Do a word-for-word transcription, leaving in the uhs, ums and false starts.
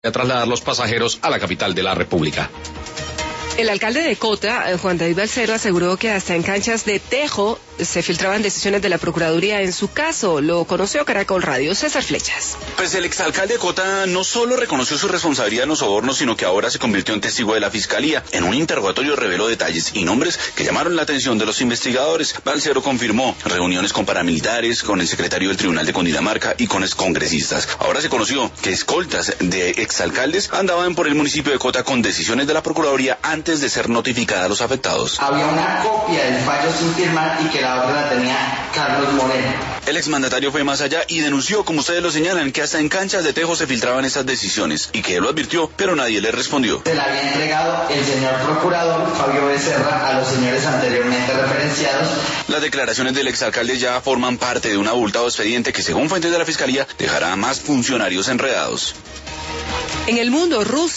a trasladar los pasajeros a la capital de la República. El alcalde de Cota, Juan David Balcero, aseguró que hasta en canchas de tejo se filtraban decisiones de la Procuraduría en su caso. Lo conoció Caracol Radio. César Flechas. Pues el exalcalde de Cota no solo reconoció su responsabilidad en los sobornos, sino que ahora se convirtió en testigo de la Fiscalía. En un interrogatorio reveló detalles y nombres que llamaron la atención de los investigadores. Balcero confirmó reuniones con paramilitares, con el secretario del Tribunal de Cundinamarca y con excongresistas. Ahora se conoció que escoltas de exalcaldes andaban por el municipio de Cota con decisiones de la Procuraduría antes de ser notificada a los afectados. Había una copia del fallo sin firmar y que la otra la tenía Carlos Moreno. El exmandatario fue más allá y denunció, como ustedes lo señalan, que hasta en canchas de tejo se filtraban esas decisiones y que él lo advirtió, pero nadie le respondió. Se la había entregado el señor procurador Fabio Becerra a los señores anteriormente referenciados. Las declaraciones del exalcalde ya forman parte de un abultado expediente que, según fuentes de la Fiscalía, dejará a más funcionarios enredados. En el mundo, Rusia